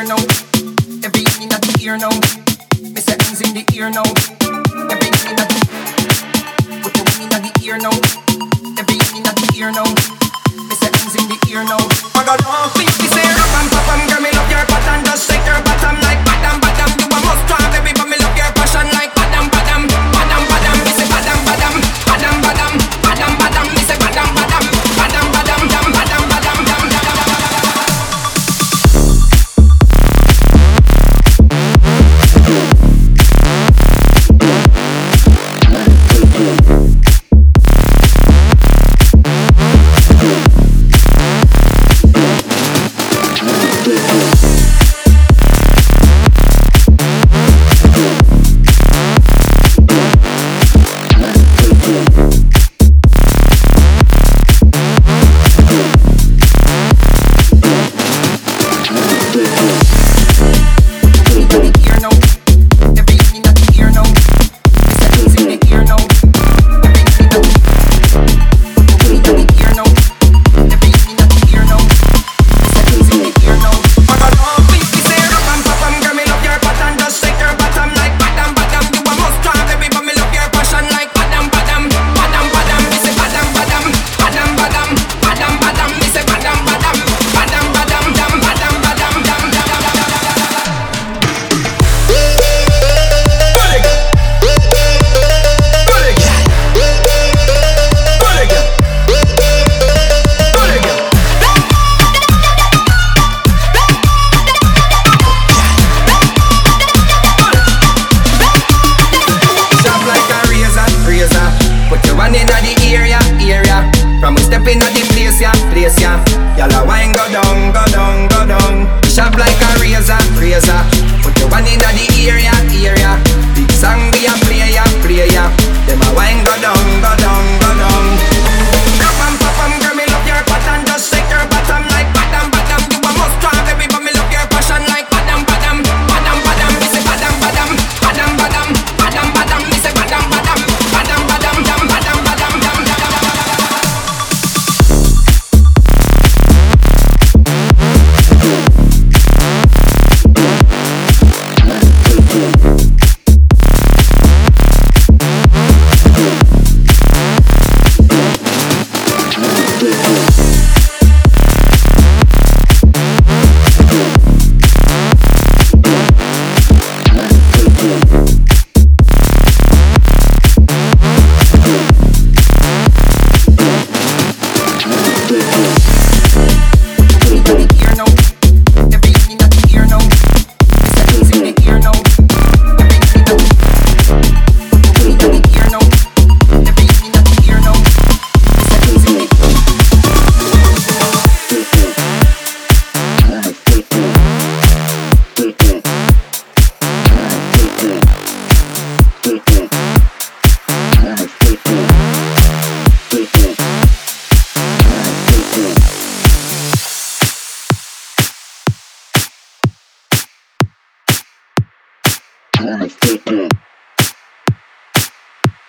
ear now. Everything in the ear now. Me say hands in the ear now. Everything in the put your hand in the ear now. Everything in the ear now. Me say hands in the ear now. I got all things me say rap and pop and girl me love your pattern. Just shake your bottom like badam badam. You a must try baby but me love your passion like badam badam badam badam. Me say badam badam badam badam badam badam. Me say badam badam badam badam dam badam badam dam dam.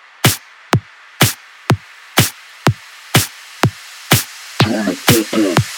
Take it.